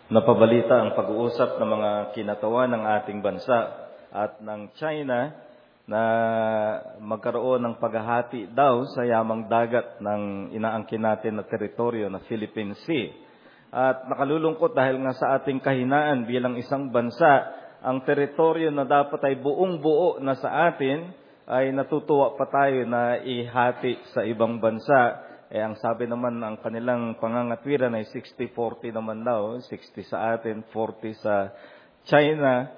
Napabalita ang pag-uusap ng mga kinatawan ng ating bansa at ng China na magkaroon ng paghahati daw sa yamang dagat ng inaangkin natin na teritoryo na Philippine Sea. At nakalulungkot dahil nga sa ating kahinaan bilang isang bansa, ang teritoryo na dapat ay buong-buo na sa atin ay natutuwa pa tayo na ihati sa ibang bansa. Ang sabi naman ang kanilang pangangatwiran ay 60-40 naman daw, 60 sa atin, 40 sa China.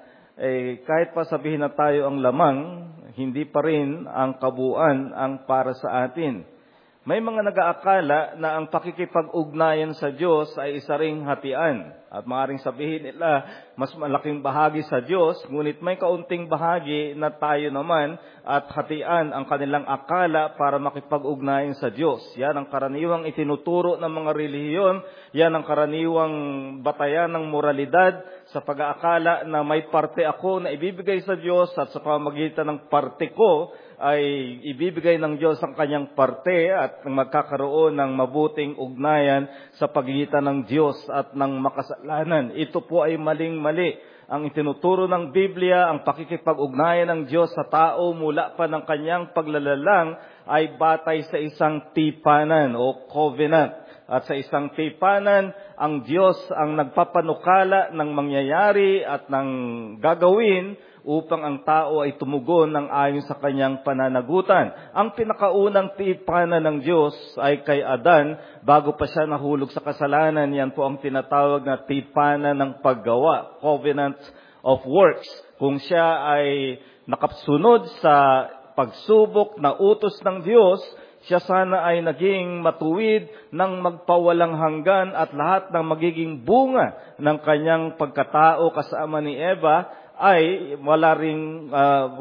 Kahit pa sabihin na tayo ang lamang, hindi pa rin ang kabuuan ang para sa atin. May mga nag-aakala na ang pakikipag-ugnayan sa Diyos ay isa ring hatian. At maaaring sabihin nila, mas malaking bahagi sa Diyos, ngunit may kaunting bahagi na tayo naman at hatian ang kanilang akala para makipag-ugnayan sa Diyos. Yan ang karaniwang itinuturo ng mga relihiyon, yan ang karaniwang batayan ng moralidad sa pag-aakala na may parte ako na ibibigay sa Diyos at sa pamamagitan ng parte ko ay ibibigay ng Diyos ang kanyang parte at magkakaroon ng mabuting ugnayan sa pagitan ng Diyos at ng makasalanan. Ito po ay maling-mali. Ang itinuturo ng Biblia, ang pakikipag-ugnayan ng Diyos sa tao mula pa ng kanyang paglalalang ay batay sa isang tipanan o covenant. At sa isang tipanan, ang Diyos ang nagpapanukala ng mangyayari at ng gagawin upang ang tao ay tumugon ng ayon sa kanyang pananagutan. Ang pinakaunang tipanan ng Diyos ay kay Adan bago pa siya nahulog sa kasalanan. Yan po ang tinatawag na tipanan ng paggawa, covenant of works. Kung siya ay nakasunod sa pagsubok na utos ng Diyos, siya sana ay naging matuwid ng magpawalang hanggan at lahat ng magiging bunga ng kanyang pagkatao kasama ni Eva ay wala ring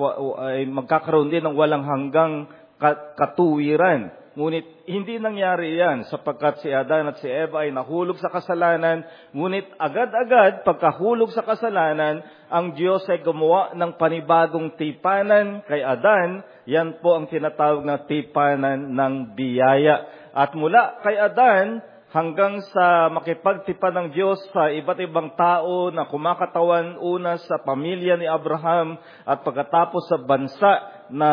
ay magkakaroon din ng walang hanggang katuwiran. Ngunit hindi nangyari yan sapagkat si Adan at si Eva ay nahulog sa kasalanan. Ngunit agad-agad pagkahulog sa kasalanan, ang Diyos ay gumawa ng panibagong tipanan kay Adan. Yan po ang tinatawag na tipanan ng biyaya. At mula kay Adan hanggang sa makipagtipan ng Diyos sa iba't ibang tao na kumakatawan una sa pamilya ni Abraham at pagkatapos sa bansa na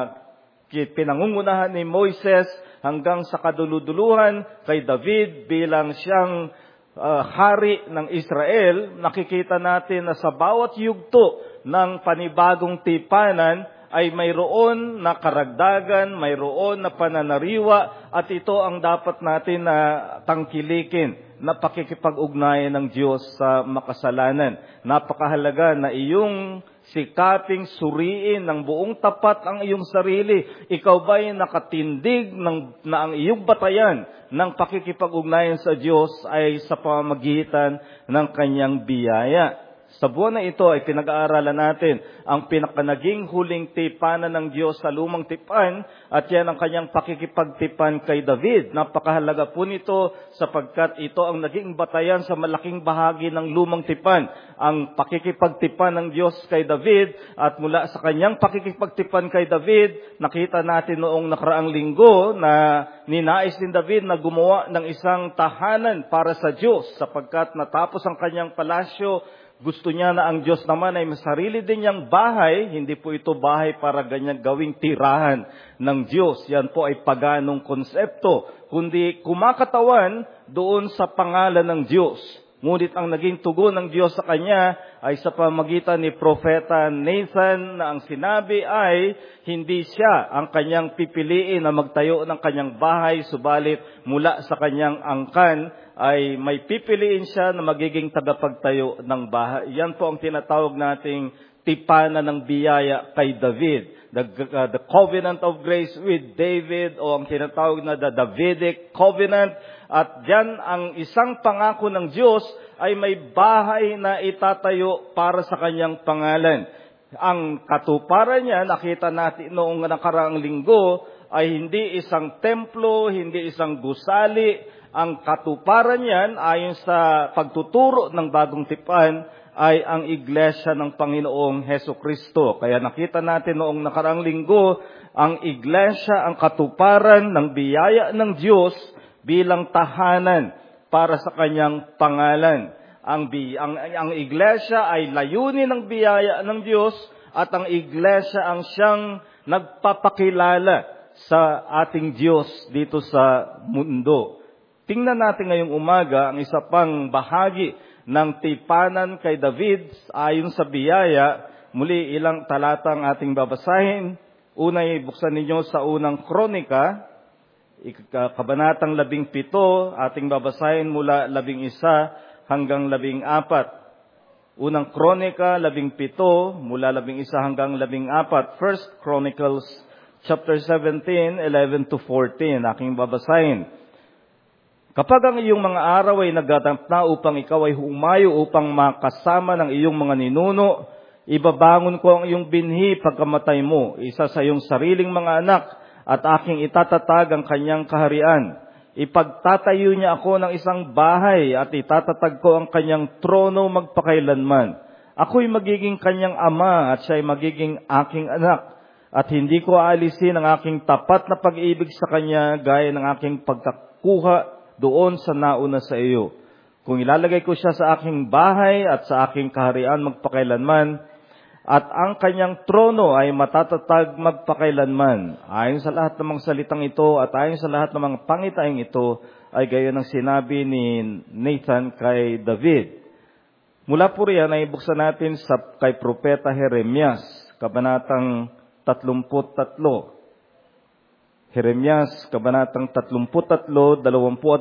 pinangungunahan ni Moises hanggang sa kaduluduluhan kay David bilang siyang hari ng Israel, nakikita natin na sa bawat yugto ng panibagong tipanan ay mayroon na karagdagan, mayroon na pananariwa, at ito ang dapat natin na tangkilikin na pakikipag-ugnayan ng Diyos sa makasalanan. Napakahalaga na iyong sikaping suriin ng buong tapat ang iyong sarili. Ikaw ba'y nakatindig na ang iyong batayan ng pakikipag-ugnayan sa Diyos ay sa pamamagitan ng kanyang biyaya? Sa buwan na ito ay pinag-aaralan natin ang pinakanaging huling tipanan ng Diyos sa lumang tipan at yan ang kanyang pakikipagtipan kay David. Napakahalaga po nito sapagkat ito ang naging batayan sa malaking bahagi ng lumang tipan. Ang pakikipagtipan ng Diyos kay David at mula sa kanyang pakikipagtipan kay David, nakita natin noong nakaraang linggo na ninais ni David na gumawa ng isang tahanan para sa Diyos sapagkat natapos ang kanyang palasyo. Gusto niya na ang Diyos naman ay masarili din niyang bahay. Hindi po ito bahay para ganyan gawing tirahan ng Diyos. Yan po ay paganong konsepto. Kundi kumakatawan doon sa pangalan ng Diyos. Ngunit ang naging tugon ng Diyos sa kanya ay sa pamamagitan ni Propeta Nathan na ang sinabi ay hindi siya ang kanyang pipiliin na magtayo ng kanyang bahay, subalit mula sa kanyang angkan ay may pipiliin siya na magiging tagapagtayo ng bahay. Yan po ang tinatawag nating tipanan ng biyaya kay David. The covenant of grace with David o ang tinatawag na the Davidic covenant. At diyan ang isang pangako ng Diyos ay may bahay na itatayo para sa kanyang pangalan. Ang katuparan niya, nakita natin noong nakaraang linggo, ay hindi isang templo, hindi isang gusali. Ang katuparan niyan ayon sa pagtuturo ng bagong tipan ay ang iglesia ng Panginoong Heso Kristo. Kaya nakita natin noong nakaraang linggo, ang iglesia, ang katuparan ng biyaya ng Diyos bilang tahanan para sa kanyang pangalan. Ang iglesia ay layunin ng biyaya ng Diyos at ang iglesia ang siyang nagpapakilala sa ating Diyos dito sa mundo. Tingnan natin ngayong umaga ang isa pang bahagi ng tipanan kay David ayon sa biyaya. Muli ilang talata ang ating babasahin. Unay, buksan ninyo sa unang Kronika, kabanatang 17, ating babasahin mula 11 hanggang 14. Unang Kronika, 17, mula 11 hanggang 14. First Chronicles, chapter 17, 11 to 14, aking babasahin. Kapag ang iyong mga araw ay nagdatamp na upang ikaw ay humayo upang makasama ng iyong mga ninuno, ibabangon ko ang iyong binhi pagkamatay mo, isa sa iyong sariling mga anak, at aking itatatag ang kanyang kaharian. Ipagtatayo niya ako ng isang bahay at itatatag ko ang kanyang trono magpakailanman. Ako'y magiging kanyang ama at siya'y magiging aking anak. At hindi ko aalisin ang aking tapat na pag-ibig sa kanya gaya ng aking pagkakuha doon sa nauna sa iyo. Kung ilalagay ko siya sa aking bahay at sa aking kaharian magpakailanman, at ang kanyang trono ay matatatag magpakailanman. Ayon sa lahat ng mga salitang ito at ayon sa lahat ng mga pangitaing ito, ay gayon ang sinabi ni Nathan kay David. Mula po riyan ay buksan natin kay Propeta Jeremias, kabanatang 33. Jeremias, kabanatang 33, 20 at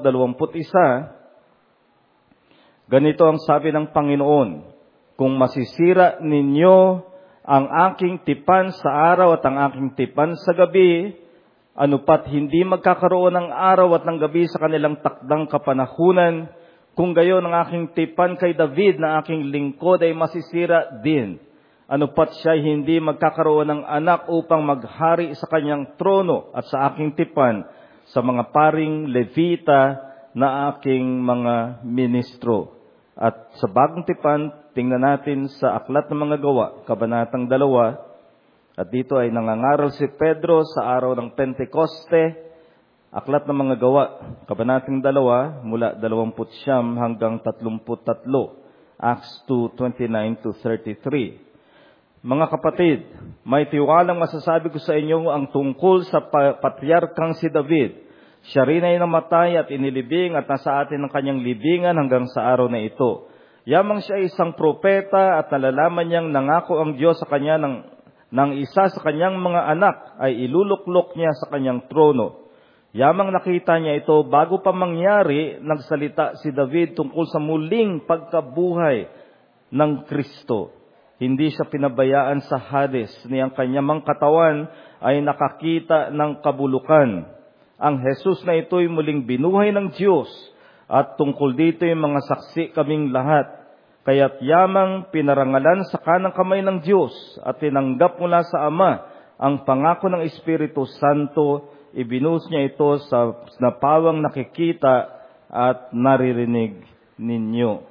21. Ganito ang sabi ng Panginoon, kung masisira ninyo ang aking tipan sa araw at ang aking tipan sa gabi, anupat hindi magkakaroon ng araw at ng gabi sa kanilang takdang kapanahunan, kung gayon ang aking tipan kay David na aking lingkod ay masisira din. Anupat siya hindi magkakaroon ng anak upang maghari sa kanyang trono at sa aking tipan sa mga paring Levita na aking mga ministro. At sa bagong tipan, tingnan natin sa Aklat ng Mga Gawa, kabanatang 2. At dito ay nangangaral si Pedro sa araw ng Pentekoste. Aklat ng Mga Gawa, kabanatang 2, mula 20 hanggang 33. Acts 2:29 to 33. Mga kapatid, may tiwalang masasabi ko sa inyo ang tungkol sa patriarkang si David. Siya rin ay namatay at inilibing at nasa atin ang kanyang libingan hanggang sa araw na ito. Yamang siya isang propeta at nalalaman niyang nangako ang Diyos sa kanya ng isa sa kanyang mga anak ay iluluklok niya sa kanyang trono. Yamang nakita niya ito bago pa mangyari, nagsalita si David tungkol sa muling pagkabuhay ng Kristo. Hindi siya pinabayaan sa Hades, niyang kanyang katawan ay nakakita ng kabulukan. Ang Jesus na ito'y muling binuhay ng Diyos at tungkol dito yung mga saksi kaming lahat. Kaya't yamang pinarangalan sa kanang kamay ng Diyos at tinanggap mula sa Ama ang pangako ng Espiritu Santo, ibinuhos niya ito sa napawang nakikita at naririnig ninyo.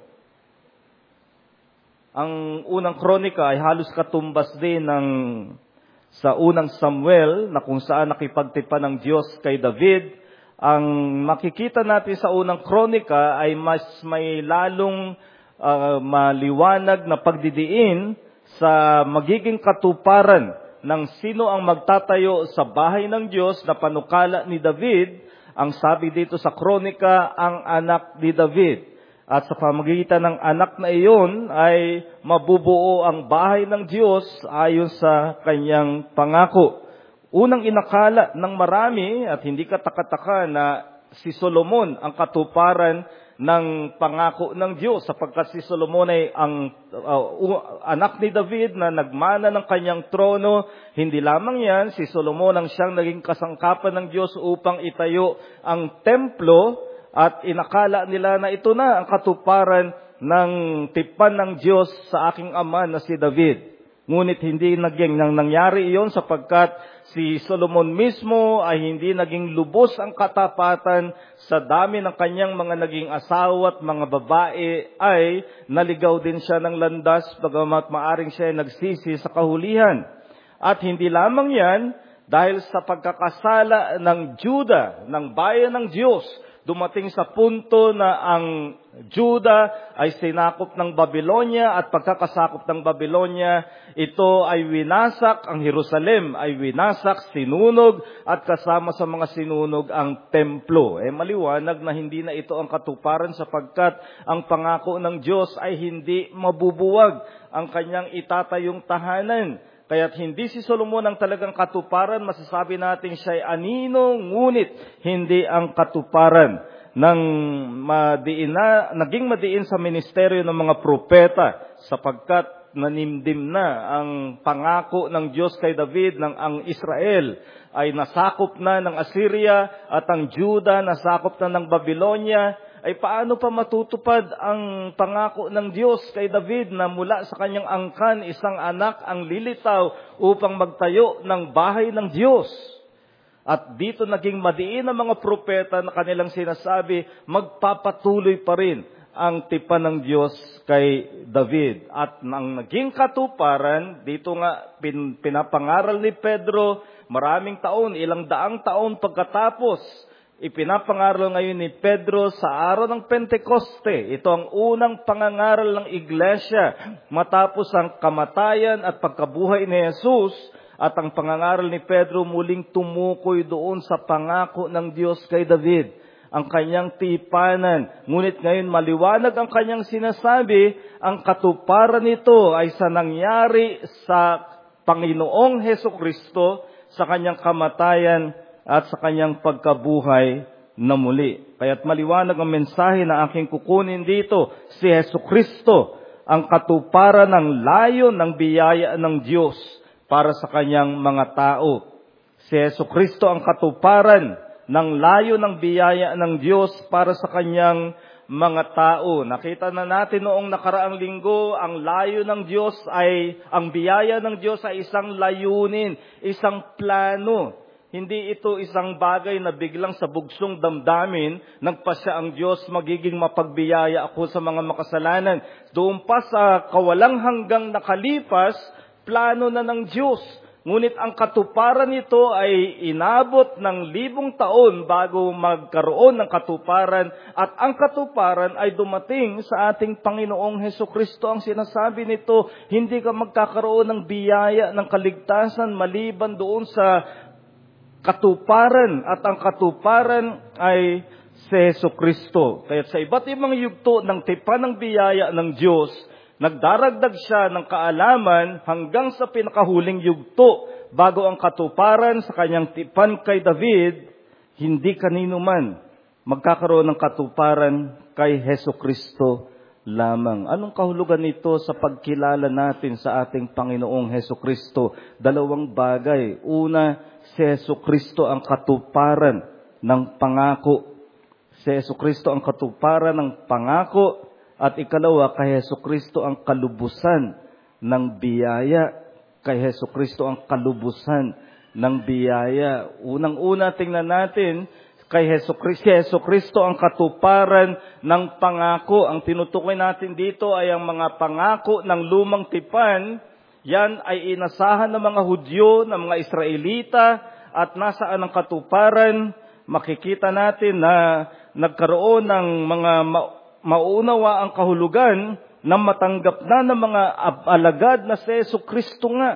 Ang unang kronika ay halos katumbas din sa unang Samuel na kung saan nakipagtipan ng Diyos kay David. Ang makikita natin sa unang kronika ay mas may lalong maliwanag na pagdidiin sa magiging katuparan ng sino ang magtatayo sa bahay ng Diyos na panukala ni David. Ang sabi dito sa kronika, ang anak ni David. At sa pamamagitan ng anak na iyon ay mabubuo ang bahay ng Diyos ayon sa kanyang pangako. Unang inakala ng marami at hindi katakataka na si Solomon ang katuparan ng pangako ng Diyos, sapagkat si Solomon ay ang anak ni David na nagmana ng kanyang trono. Hindi lamang yan, si Solomon ang siyang naging kasangkapan ng Diyos upang itayo ang templo. At inakala nila na ito na ang katuparan ng tipan ng Diyos sa aking ama na si David. Ngunit hindi nangyari iyon sapagkat si Solomon mismo ay hindi naging lubos ang katapatan. Sa dami ng kanyang mga naging asawa at mga babae ay naligaw din siya ng landas, bagamat maaring siya ay nagsisi sa kahulihan. At hindi lamang yan, dahil sa pagkakasala ng Juda, ng bayan ng Diyos, Dumating sa punto na ang Juda ay sinakop ng Babylonia at pagkakasakop ng Babylonia, ito ay winasak, ang Jerusalem ay winasak, sinunog at kasama sa mga sinunog ang templo. Maliwanag na hindi na ito ang katuparan sapagkat ang pangako ng Diyos ay hindi mabubuwag ang kanyang itatayong tahanan. Kaya't hindi si Solomon ang talagang katuparan, masasabi natin siya ay anino, ngunit hindi ang katuparan ng naging madiin sa ministeryo ng mga propeta sapagkat nanimdim na ang pangako ng Diyos kay David ng ang Israel ay nasakop na ng Assyria at ang Juda nasakop na ng Babylonia. Ay paano pa matutupad ang pangako ng Diyos kay David na mula sa kanyang angkan isang anak ang lilitaw upang magtayo ng bahay ng Diyos? At dito naging madiin ang mga propeta na kanilang sinasabi, magpapatuloy pa rin ang tipan ng Diyos kay David. At nang naging katuparan, dito nga pinapangaral ni Pedro, maraming taon, ilang daang taon pagkatapos, ipinapangaral ngayon ni Pedro sa araw ng Pentekoste. Ito ang unang pangangaral ng iglesia matapos ang kamatayan at pagkabuhay ni Jesus. At ang pangangaral ni Pedro muling tumukoy doon sa pangako ng Diyos kay David, ang kanyang tipanan. Ngunit ngayon maliwanag ang kanyang sinasabi, ang katuparan nito ay sa nangyari sa Panginoong Hesukristo sa kanyang kamatayan at sa kanyang pagkabuhay na muli. Kaya't maliwanag ang mensahe na aking kukunin dito, si Hesukristo ang katuparan ng layon ng biyaya ng Diyos para sa kanyang mga tao. Si Hesukristo ang katuparan ng layo ng biyaya ng Diyos para sa kanyang mga tao. Nakita na natin noong nakaraang linggo, ang layo ng Diyos ang biyaya ng Diyos ay isang layunin, isang plano. Hindi ito isang bagay na biglang sa bugsong damdamin, nagpasya ang Diyos, magiging mapagbiyaya ako sa mga makasalanan. Doon pa sa kawalang hanggang nakalipas, plano na ng Diyos. Ngunit ang katuparan nito ay inabot ng 1,000 taon bago magkaroon ng katuparan. At ang katuparan ay dumating sa ating Panginoong Hesukristo. Ang sinasabi nito, hindi ka magkakaroon ng biyaya ng kaligtasan maliban doon sa katuparan. At ang katuparan ay si Hesukristo. Kaya sa iba't ibang yugto ng tipan ng biyaya ng Diyos, nagdaragdag siya ng kaalaman hanggang sa pinakahuling yugto bago ang katuparan sa kanyang tipan kay David, hindi kanino man magkakaroon ng katuparan kay Hesukristo lamang. Anong kahulugan nito sa pagkilala natin sa ating Panginoong Hesukristo? 2 bagay. Una, si Hesukristo ang katuparan ng pangako. Si Hesukristo ang katuparan ng pangako. At ikalawa, kay Hesukristo ang kalubusan ng biyaya. Kay Hesukristo ang kalubusan ng biyaya. Unang-una, tingnan natin, kay Hesukristo ang katuparan ng pangako. Ang tinutukoy natin dito ay ang mga pangako ng lumang tipan. Yan ay inasahan ng mga Hudyo, ng mga Israelita, at nasaan ang katuparan? Makikita natin na nagkaroon ng mga mauunawa ang kahulugan na matanggap na ng mga alagad na si Hesukristo nga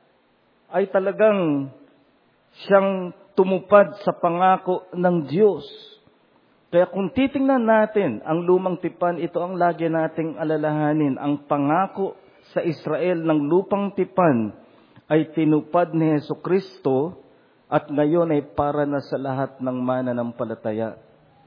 ay talagang siyang tumupad sa pangako ng Diyos. Kaya kung titingnan natin ang lumang tipan, ito ang lagi nating alalahanin. Ang pangako sa Israel ng lupang tipan ay tinupad ni Hesukristo at ngayon ay para na sa lahat ng mananampalataya.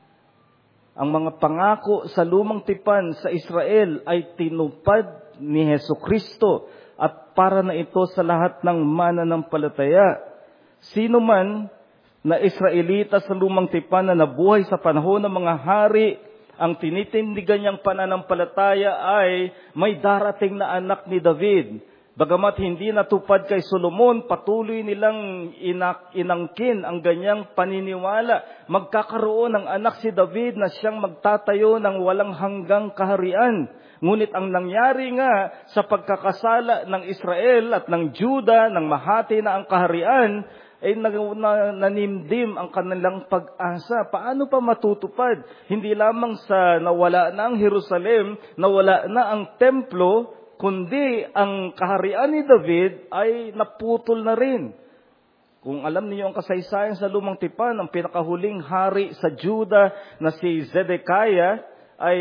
Ang mga pangako sa lumang tipan sa Israel ay tinupad ni Hesukristo at para na ito sa lahat ng mananampalataya. Sino man na Israelita sa lumang tipan na nabuhay sa panahon ng mga hari, ang tinitindigan niyang pananampalataya ay may darating na anak ni David. Bagamat hindi natupad kay Solomon, patuloy nilang inangkin ang ganyang paniniwala. Magkakaroon ng anak si David na siyang magtatayo ng walang hanggang kaharian. Ngunit ang nangyari nga sa pagkakasala ng Israel at ng Juda, nang mahati na ang kaharian, ay nanimdim ang kanilang pag-asa. Paano pa matutupad? Hindi lamang sa nawala na ang Jerusalem, nawala na ang templo, kundi ang kaharian ni David ay naputol na rin. Kung alam niyo ang kasaysayan sa Lumang Tipan, ang pinakahuling hari sa Juda na si Zedekiah ay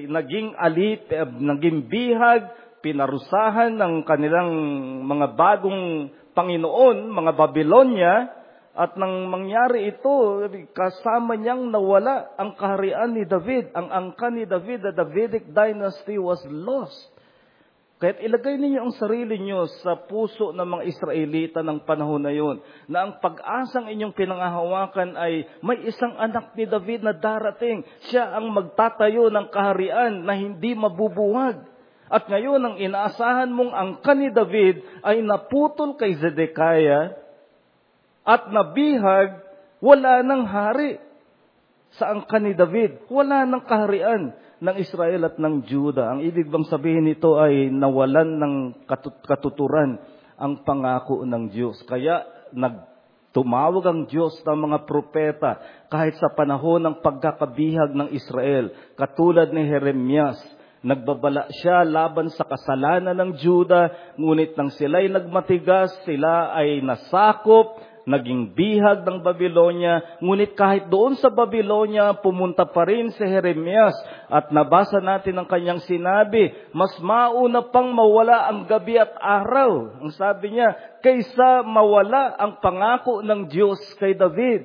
naging bihag, pinarusahan ng kanilang mga bagong Panginoon, mga Babylonia, at nang mangyari ito, kasama niyang nawala ang kaharian ni David. Ang angkan ni David, the Davidic dynasty was lost. Kaya't ilagay ninyo ang sarili niyo sa puso ng mga Israelita ng panahon na yun, na ang pag-asang inyong pinangahawakan ay may isang anak ni David na darating. Siya ang magtatayo ng kaharian na hindi mabubuwag. At ngayon, ang inaasahan mong angkan ni David ay naputol kay Zedekiah at nabihag, wala ng hari sa angkan ni David. Wala ng kaharian ng Israel at ng Juda. Ang ibig bang sabihin nito ay nawalan ng katuturan ang pangako ng Diyos. Kaya tumawag ang Diyos ng mga propeta kahit sa panahon ng pagkakabihag ng Israel. Katulad ni Jeremias, nagbabala siya laban sa kasalanan ng Juda, ngunit nang sila'y nagmatigas, sila ay nasakop, naging bihag ng Babylonia, ngunit kahit doon sa Babylonia, pumunta pa rin si Jeremias at nabasa natin ang kanyang sinabi, mas mauna pang mawala ang gabi at araw. Ang sabi niya, kaysa mawala ang pangako ng Diyos kay David.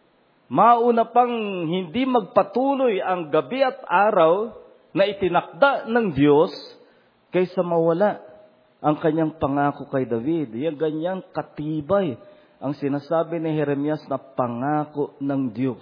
Mauna pang hindi magpatuloy ang gabi at araw na itinakda ng Diyos kaysa mawala ang kanyang pangako kay David. Yan ganyang katibay ang sinasabi ni Jeremias na pangako ng Diyos.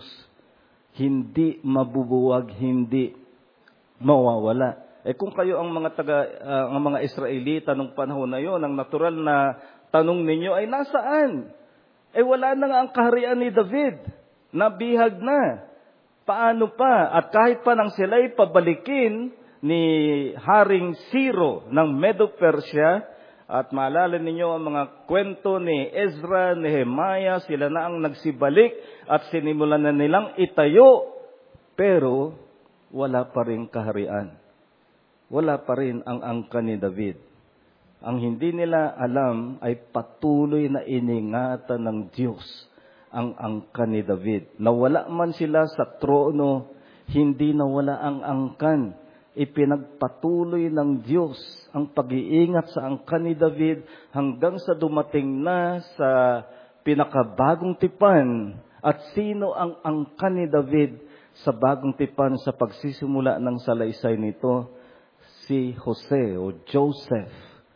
Hindi mabubuwag, hindi mawawala. Kung kayo ang mga Israelita nung panahon na yon, ang natural na tanong ninyo ay nasaan? Wala na nga ang kaharian ni David. Nabihag na. Paano pa? At kahit pa nang sila'y pabalikin ni Haring Ciro ng Medo-Persia, at maalala ninyo ang mga kwento ni Ezra, Nehemiah, sila na ang nagsibalik at sinimulan na nilang itayo, pero wala pa rin kaharian. Wala pa rin ang angkan ni David. Ang hindi nila alam ay patuloy na iningatan ng Diyos ang angkan ni David. Nawala man sila sa trono, hindi nawala ang angkan. Ipinagpatuloy ng Diyos ang pag-iingat sa angkan ni David hanggang sa dumating na sa pinakabagong tipan. At sino ang angkan ni David sa bagong tipan sa pagsisimula ng salaysay nito? Si Jose o Joseph.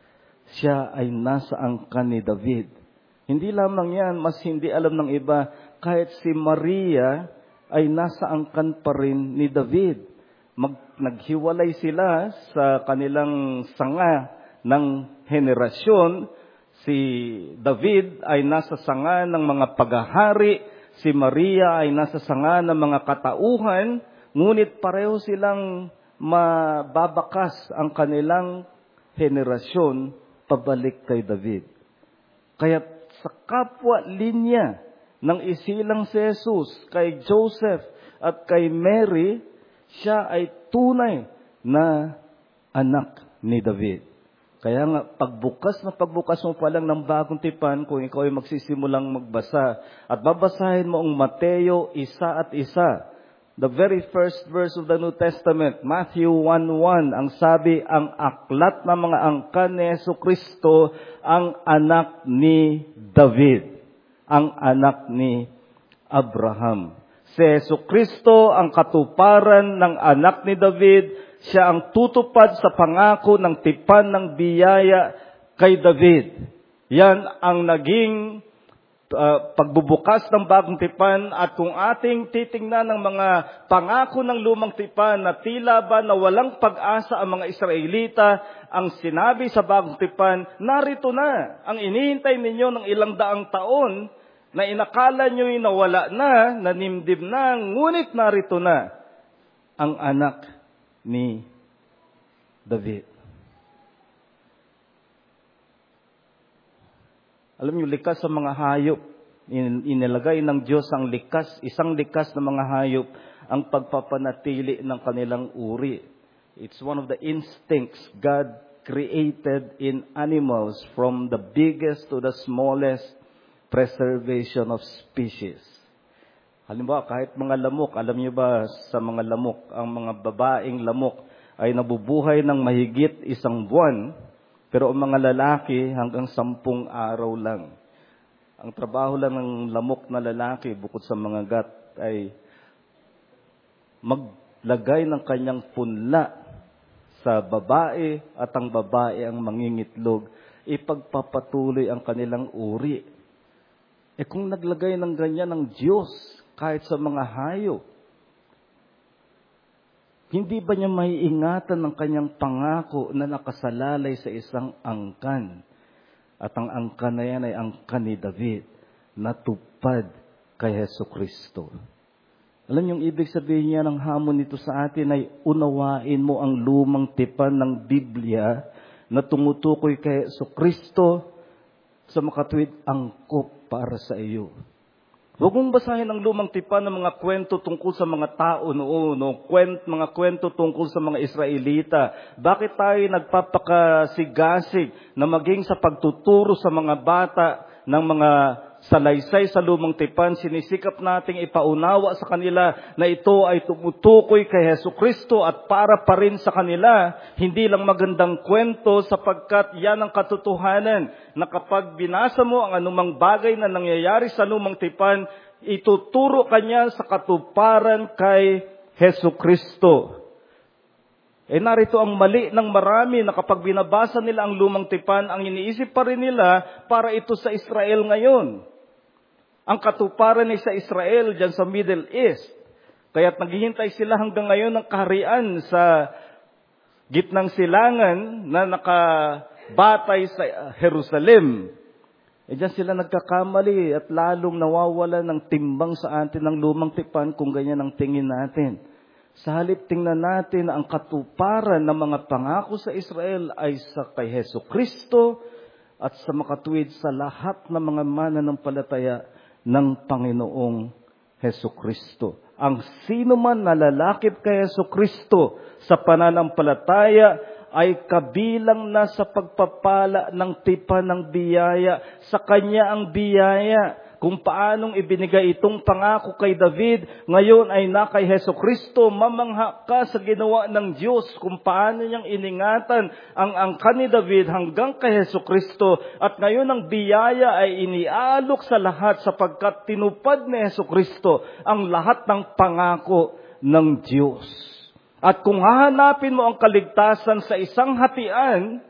Siya ay nasa angkan ni David. Hindi lamang yan, mas hindi alam ng iba, kahit si Maria ay nasa angkan pa rin ni David. Naghiwalay sila sa kanilang sanga ng henerasyon. Si David ay nasa sanga ng mga paghahari, si Maria ay nasa sanga ng mga katauhan, ngunit pareho silang mababakas ang kanilang henerasyon pabalik kay David. Kaya sa kapwa-linya ng isilang si Jesus, kay Joseph at kay Mary, siya ay tunay na anak ni David. Kaya nga, pagbukas mo pa lang ng bagong tipan, kung ikaw ay magsisimulang magbasa, at babasahin mo ang Mateo isa at isa. The very first verse of the New Testament, Matthew 1:1, ang sabi, ang aklat ng mga angkan ni Jesucristo, ang anak ni David, ang anak ni Abraham. Si Jesucristo ang katuparan ng anak ni David, siya ang tutupad sa pangako ng tipan ng biyaya kay David. Yan ang naging pagbubukas ng bagong tipan, at kung ating titingnan ng mga pangako ng lumang tipan na tila ba na walang pag-asa ang mga Israelita, ang sinabi sa bagong tipan, narito na ang inihintay ninyo ng ilang daang taon na inakala nyo'y nawala na, nanimdim na, ngunit narito na ang anak ni David. Alam niyo, likas sa mga hayop Inilagay ng Diyos isang likas na mga hayop ang pagpapanatili ng kanilang uri. It's one of the instincts God created in animals, from the biggest to the smallest, preservation of species. Halimbawa, kahit mga lamok, alam niyo ba sa mga lamok, ang mga babaeng lamok ay nabubuhay ng mahigit 1 buwan, pero ang mga lalaki hanggang 10 araw lang. Ang trabaho lang ng lamok na lalaki, bukod sa mga gat, ay maglagay ng kanyang punla sa babae at ang babae ang mangingitlog, ipagpapatuloy ang kanilang uri. Kung naglagay ng ganyan ng Diyos kahit sa mga hayop, hindi ba niya maiingatan ng kanyang pangako na nakasalalay sa isang angkan? At ang angkan na yan ay angkan ni David, natupad kay Hesukristo. Alam yung ibig sabihin niya ng hamon nito sa atin ay unawain mo ang lumang tipan ng Biblia na tumutukoy kay Hesukristo sa makatuwid angkop para sa iyo. Huwag mong basahin ang lumang tipan ng mga kwento tungkol sa mga tao noon, mga kwento tungkol sa mga Israelita. Bakit tayo nagpapakasigasig na maging sa pagtuturo sa mga bata ng mga salaysay sa lumang tipan, sinisikap nating ipaunawa sa kanila na ito ay tumutukoy kay Hesukristo at para pa rin sa kanila, hindi lang magandang kwento, sapagkat yan ang katotohanan na kapag binasa mo ang anumang bagay na nangyayari sa lumang tipan, ituturo kanya sa katuparan kay Hesukristo. Narito ang mali ng marami na kapag binabasa nila ang lumang tipan, ang iniisip pa rin nila para ito sa Israel ngayon. Ang katuparan ay sa Israel, dyan sa Middle East. Kaya't naghihintay sila hanggang ngayon ng kaharian sa gitnang silangan na nakabatay sa Jerusalem. Dyan sila nagkakamali at lalong nawawala ng timbang sa atin ng lumang tipan kung ganyan ang tingin natin. Sa halip tingnan natin na ang katuparan ng mga pangako sa Israel ay sa kay Hesukristo at sa makatuwid sa lahat ng mga mananampalataya ng Panginoong Hesukristo. Ang sino man na lalakip kay Hesukristo sa pananampalataya ay kabilang na sa pagpapala ng tipan ng biyaya. Sa Kanya ang biyaya. Kung paanong ibinigay itong pangako kay David, ngayon ay na kay Hesukristo, mamangha ka sa ginawa ng Diyos kung paano niyang iningatan ang angkan ni David hanggang kay Hesukristo. At ngayon ang biyaya ay iniaalok sa lahat sapagkat tinupad ni Hesukristo ang lahat ng pangako ng Diyos. At kung hahanapin mo ang kaligtasan sa isang hatian,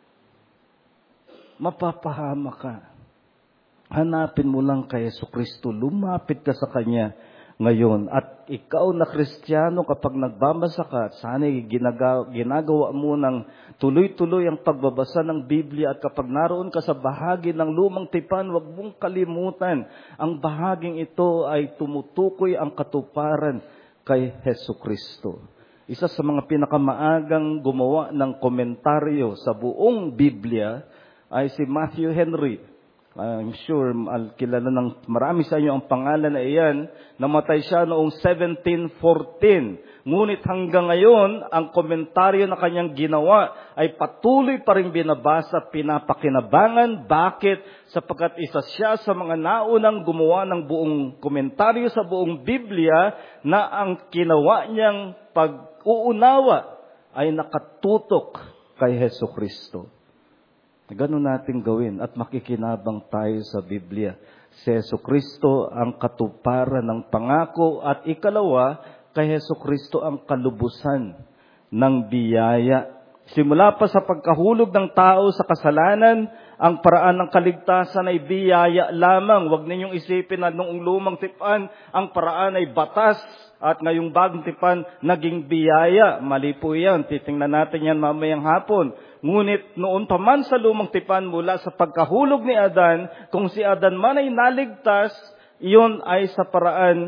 mapapahama ka. Hanapin mo lang kay Hesukristo, lumapit ka sa Kanya ngayon. At ikaw na Kristiyano, kapag nagbabasa ka, sana'y ginagawa mo ng tuloy-tuloy ang pagbabasa ng Biblia. At kapag naroon ka sa bahagi ng lumang tipan, huwag mong kalimutan. Ang bahaging ito ay tumutukoy ang katuparan kay Hesukristo. Isa sa mga pinakamaagang gumawa ng komentaryo sa buong Biblia ay si Matthew Henry. I'm sure kilala ng marami sa inyo ang pangalan na iyan. Namatay siya noong 1714. Ngunit hanggang ngayon, ang komentaryo na kanyang ginawa ay patuloy pa rin binabasa, pinapakinabangan. Bakit? Sapagkat isa siya sa mga naunang gumawa ng buong komentaryo sa buong Biblia na ang ginawa niyang pag-uunawa ay nakatutok kay Hesukristo. Ganun natin gawin at makikinabang tayo sa Biblia. Si Hesukristo ang katuparan ng pangako at ikalawa, kay Hesukristo ang kalubusan ng biyaya. Simula pa sa pagkahulog ng tao sa kasalanan, ang paraan ng kaligtasan ay biyaya lamang. Huwag ninyong isipin na noong lumang tipan, ang paraan ay batas at ngayong bagong tipan naging biyaya. Mali po yan. Titingnan natin yan mamayang hapon. Ngunit noon pa man sa lumang tipan mula sa pagkahulog ni Adan, kung si Adan man ay naligtas, iyon ay sa paraan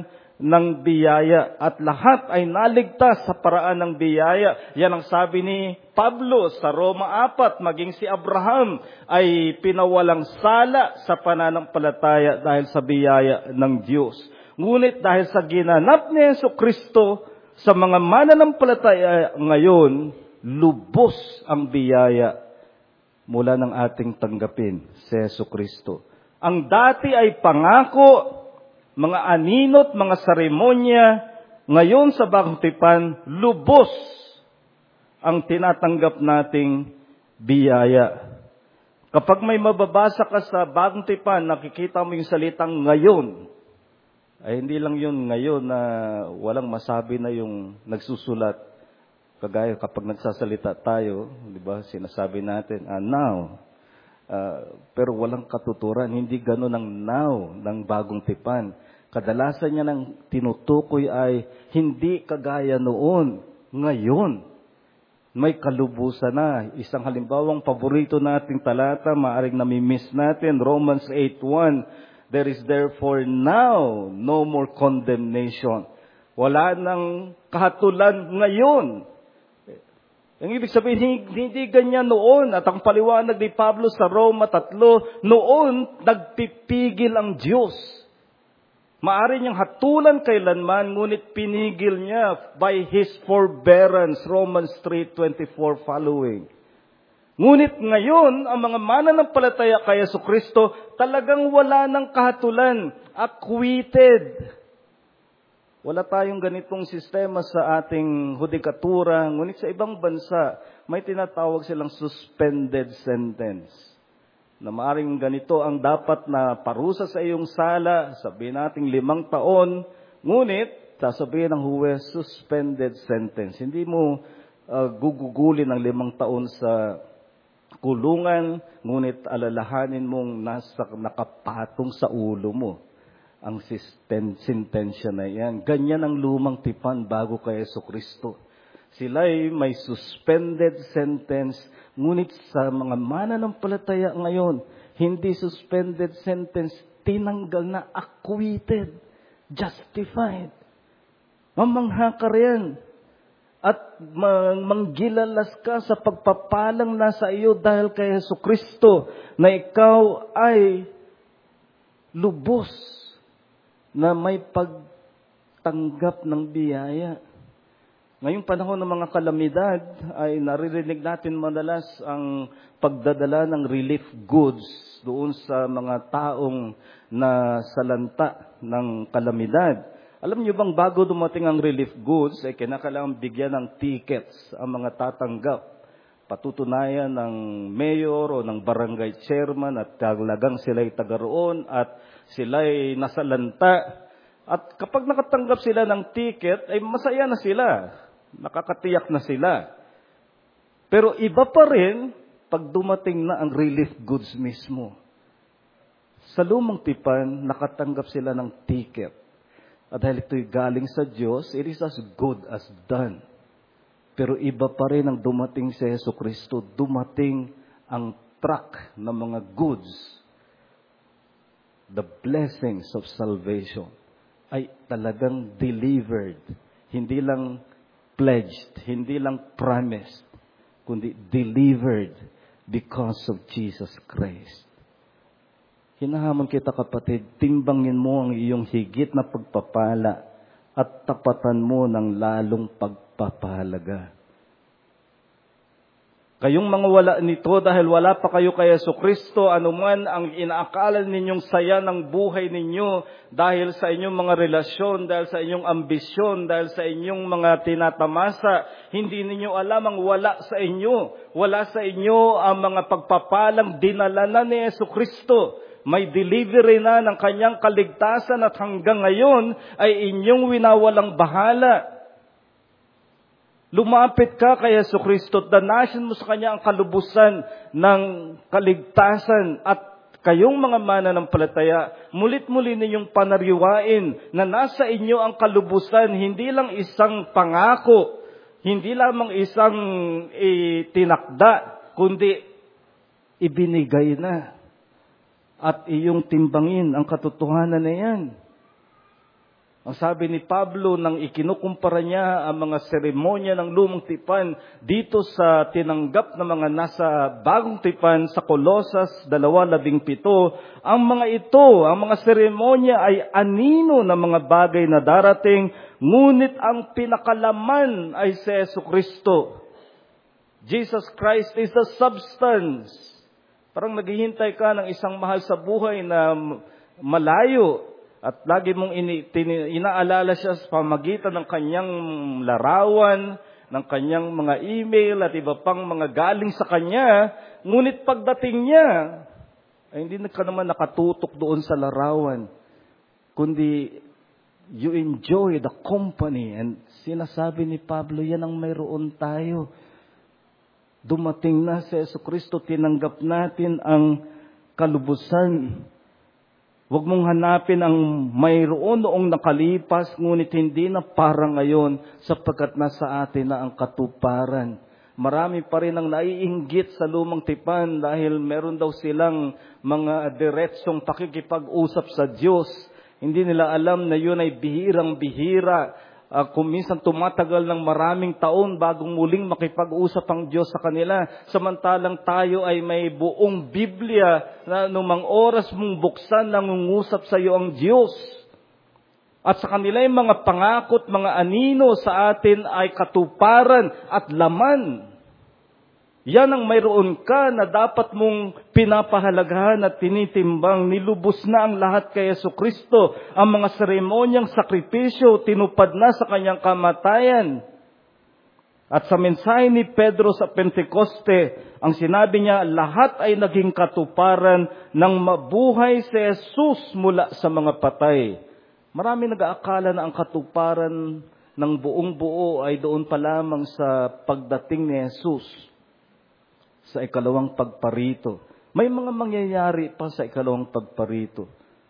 ng biyaya at lahat ay naligtas sa paraan ng biyaya. Yan ang sabi ni Pablo sa Roma 4, maging si Abraham ay pinawalang sala sa pananampalataya dahil sa biyaya ng Diyos. Ngunit dahil sa ginanap ni Jesucristo sa mga mananampalataya ngayon, lubos ang biyaya mula ng ating tanggapin si Jesucristo. Ang dati ay pangako, mga aninot, mga seremonya, ngayon sa Bagong Tipan, lubos ang tinatanggap nating biyaya. Kapag may mababasa ka sa Bagong Tipan, nakikita mo yung salitang ngayon. Ay hindi lang yun ngayon na walang masabi na yung nagsusulat. Kagaya kapag nagsasalita tayo, di ba, sinasabi natin, now. Pero walang katuturan, hindi gano'n ang now ng Bagong Tipan. Kadalasan niya ng tinutukoy ay hindi kagaya noon, ngayon. May kalubusan na. Isang halimbawang paborito nating talata, maaring namimiss natin, Romans 8:1. There is therefore now no more condemnation. Wala nang kahatulan ngayon. Ang ibig sabihin, hindi ganyan noon. At ang paliwanag ni Pablo sa Roma 3, noon nagpipigil ang Diyos. Maaari niyang hatulan kailanman, ngunit pinigil niya by His forbearance, Romans 3:24 following. Ngunit ngayon, ang mga mananampalataya kay Jesucristo, talagang wala ng kahatulan, acquitted. Wala tayong ganitong sistema sa ating hudikatura, ngunit sa ibang bansa, may tinatawag silang suspended sentence. Na maaring ganito ang dapat na parusa sa iyong sala, sabihin nating 5 taon, ngunit sasabihin ng huwes, suspended sentence. Hindi mo gugugulin ng 5 taon sa kulungan, ngunit alalahanin mong nakapatong sa ulo mo ang sentensya na yan. Ganyan ang lumang tipan bago kay Jesucristo. Sila'y may suspended sentence, ngunit sa mga mananampalataya ngayon, hindi suspended sentence, tinanggal na, acquitted, justified. Mamangha ka rin. At manggilalas ka sa pagpapalang nasa iyo dahil kay Jesucristo na ikaw ay lubos na may pagtanggap ng biyaya. Ngayong panahon ng mga kalamidad ay naririnig natin madalas ang pagdadala ng relief goods doon sa mga taong nasalanta ng kalamidad. Alam niyo bang bago dumating ang relief goods, ay kinakailangan bigyan ng tickets ang mga tatanggap. Patutunayan ng mayor o ng barangay chairman at talagang sila'y taga roon at sila'y nasalanta. At kapag nakatanggap sila ng ticket, ay masaya na sila. Nakakatiyak na sila. Pero iba pa rin pag dumating na ang relief goods mismo. Sa lumang tipan, nakatanggap sila ng ticket. At dahil ito'y galing sa Diyos, it is as good as done. Pero iba pa rin ang dumating sa Jesucristo. Dumating ang truck ng mga goods. The blessings of salvation ay talagang delivered. Hindi lang pledged, hindi lang promised, kundi delivered because of Jesus Christ. Hinahamon kita kapatid, timbangin mo ang iyong higit na pagpapala at tapatan mo ng lalong pagpapahalaga. Kayong mga wala nito dahil wala pa kayo kay Jesucristo, anuman ang inaakala ninyong saya ng buhay ninyo dahil sa inyong mga relasyon, dahil sa inyong ambisyon, dahil sa inyong mga tinatamasa, hindi ninyo alam ang wala sa inyo. Wala sa inyo ang mga pagpapalang dinala na ni Jesucristo. May delivery na ng kanyang kaligtasan at hanggang ngayon ay inyong winawalang bahala. Lumapit ka kay Jesucristo at danasin mo sa Kanya ang kalubusan ng kaligtasan. At kayong mga mananampalataya, mulit-muli ninyong panariwain na nasa inyo ang kalubusan, hindi lang isang pangako, hindi lamang isang itinakda, kundi ibinigay na. At iyong timbangin ang katotohanan na yan. Ang sabi ni Pablo nang ikinukumpara niya ang mga seremonya ng lumang tipan dito sa tinanggap na mga nasa bagong tipan sa Kolosas 2:17, ang mga ito, ang mga seremonya ay anino ng mga bagay na darating, ngunit ang pinakalaman ay si Jesucristo. Jesus Christ is the substance. Parang naghihintay ka ng isang mahal sa buhay na malayo at lagi mong inaalala siya sa pamagitan ng kanyang larawan, ng kanyang mga email at iba pang mga galing sa kanya. Ngunit pagdating niya, ay hindi ka naman nakatutok doon sa larawan, kundi you enjoy the company. And sinasabi ni Pablo, yan ang mayroon tayo. Dumating na si Jesucristo, tinanggap natin ang kalubusan. Huwag mong hanapin ang mayroon noong nakalipas, ngunit hindi na para ngayon, sapagkat nasa atin na ang katuparan. Marami pa rin ang naiinggit sa lumang tipan dahil meron daw silang mga diretsong pakikipag-usap sa Diyos. Hindi nila alam na yun ay bihirang-bihira. Kung minsan tumatagal ng maraming taon bagong muling makipag-usap ang Diyos sa kanila. Samantalang tayo ay may buong Biblia na numang oras mong buksan, nangungusap sa iyo ang Diyos. At sa kanila yung mga pangakot, mga anino sa atin ay katuparan at laman. Yan ang mayroon ka na dapat mong pinapahalagahan at tinitimbang. Nilubos na ang lahat kay Jesucristo. Ang mga seremonyang sakripisyo, tinupad na sa kanyang kamatayan. At sa mensahe ni Pedro sa Pentecoste, ang sinabi niya, lahat ay naging katuparan ng mabuhay si Jesus mula sa mga patay. Marami nag-aakala na ang katuparan ng buong buo ay doon pa lamang sa pagdating ni Jesus. Sa ikalawang pagparito. May mga mangyayari pa sa ikalawang pagparito.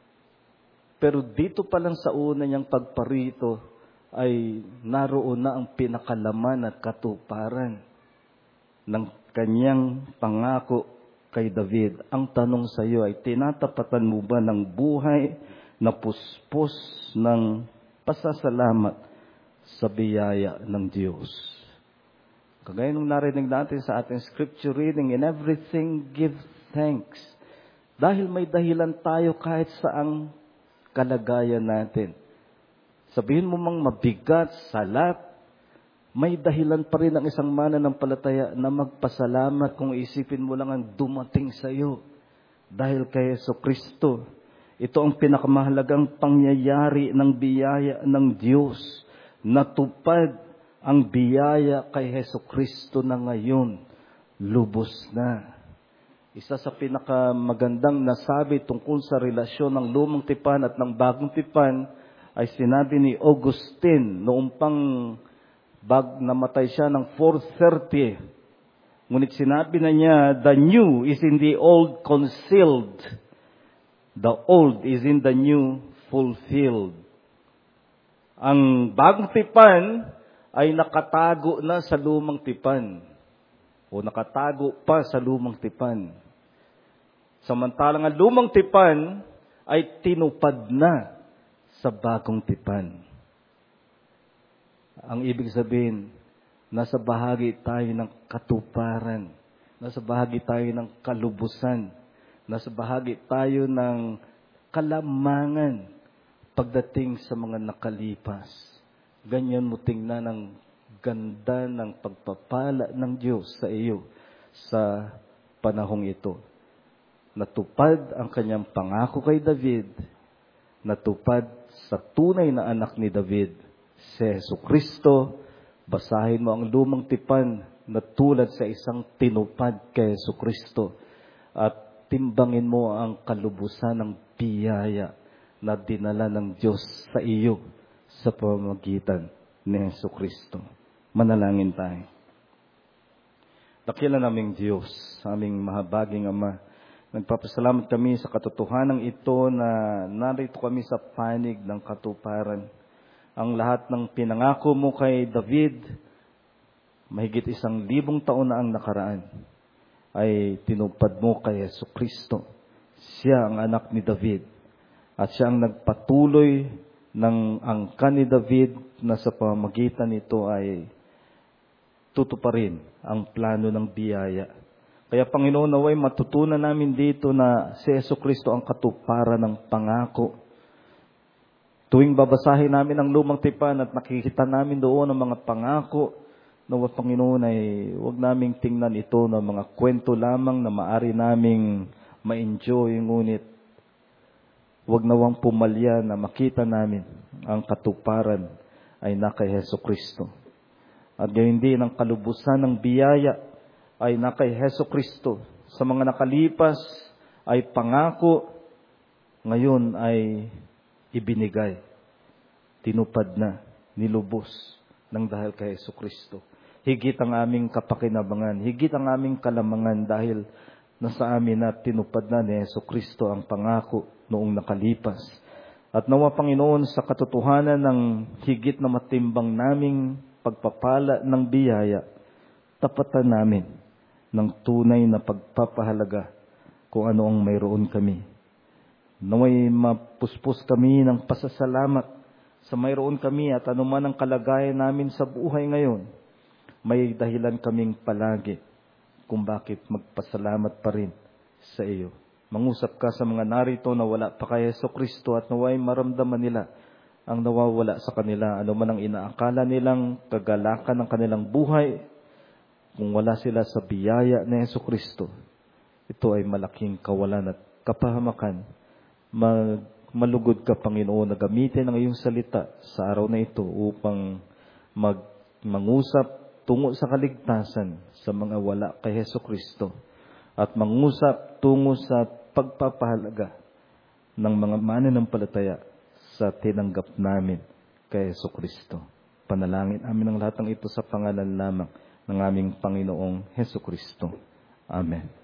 Pero dito pa lang sa una niyang pagparito ay naroon na ang pinakalaman at katuparan ng kanyang pangako kay David. Ang tanong sa iyo ay, tinatapatan mo ba ng buhay na puspos ng pasasalamat sa biyaya ng Diyos? Kagaya nung narinig natin sa ating scripture reading, in everything give thanks. Dahil may dahilan tayo kahit saang kalagayan natin. Sabihin mo mang mabigat, salat, may dahilan pa rin ang isang mananampalataya na magpasalamat kung isipin mo lang ang dumating sa iyo. Dahil kay Jesucristo, ito ang pinakamahalagang pangyayari ng biyaya ng Diyos. Natupad ang biyaya kay Jesucristo na ngayon, lubos na. Isa sa pinakamagandang nasabi tungkol sa relasyon ng lumang tipan at ng bagong tipan ay sinabi ni Augustine noong pang namatay siya ng 430. Ngunit sinabi na niya, the new is in the old concealed. The old is in the new fulfilled. Ang bagong tipan ay nakatago na sa lumang tipan. O nakatago pa sa lumang tipan. Samantalang ang lumang tipan ay tinupad na sa bagong tipan. Ang ibig sabihin, nasa bahagi tayo ng katuparan. Nasa bahagi tayo ng kalubusan. Nasa bahagi tayo ng kalamangan pagdating sa mga nakalipas. Ganyan mo tingnan ang ganda ng pagpapala ng Diyos sa iyo sa panahong ito. Natupad ang kanyang pangako kay David. Natupad sa tunay na anak ni David, si Jesucristo. Basahin mo ang lumang tipan na tulad sa isang tinupad kay Jesucristo. At timbangin mo ang kalubusan ng biyaya na dinala ng Diyos sa iyo sa pamamagitan ni Jesucristo. Manalangin tayo. Dakila naming Diyos, aming mahabaging Ama, nagpapasalamat kami sa katotohanan ito na narito kami sa panig ng katuparan. Ang lahat ng pinangako mo kay David, mahigit 1,000 taon na ang nakaraan, ay tinupad mo kay Jesucristo. Siya ang anak ni David at siya ang nagpatuloy ng angkan ni David na sa pamamagitan nito ay tutuparin ang plano ng biyaya. Kaya Panginoon, naway matutunan namin dito na si Jesucristo ang katuparan ng pangako. Tuwing babasahin namin ang lumang tipan at nakikita namin doon ang mga pangako, nawa Panginoon ay huwag naming tingnan ito na mga kwento lamang na maari naming ma-enjoy, ngunit huwag nawang pumalya na makita namin ang katuparan ay na kay Jesucristo. At gayon din ang kalubusan ng biyaya ay na kay Jesucristo. Sa mga nakalipas ay pangako, ngayon ay ibinigay, tinupad na, nilubos ng dahil kay Jesucristo. Higit ang aming kapakinabangan, higit ang aming kalamangan dahil nasa amin na tinupad na ni Jesucristo ang pangako noong nakalipas. At nawa Panginoon, sa katotohanan ng higit na matimbang naming pagpapala ng biyaya, tapatan namin ng tunay na pagpapahalaga kung ano ang mayroon kami. Naway mapuspos kami ng pasasalamat sa mayroon kami at anuman ang kalagayan namin sa buhay ngayon, may dahilan kaming palagi kung bakit magpasalamat pa rin sa iyo. Mangusap ka sa mga narito na wala pa kay Jesucristo at naway maramdaman nila ang nawawala sa kanila, anuman ang inaakala nilang kagalakan ng kanilang buhay. Kung wala sila sa biyaya ni Jesucristo, ito ay malaking kawalan at kapahamakan. Malugod ka, Panginoon, na gamitin ang iyong salita sa araw na ito upang mangusap tungo sa kaligtasan sa mga wala kay Jesucristo at mangusap tungo sa pagpapahalaga ng mga mananampalataya sa tinanggap namin kay Jesucristo. Panalangin amin ang lahat ng ito sa pangalan lamang ng aming Panginoong Jesucristo. Amen.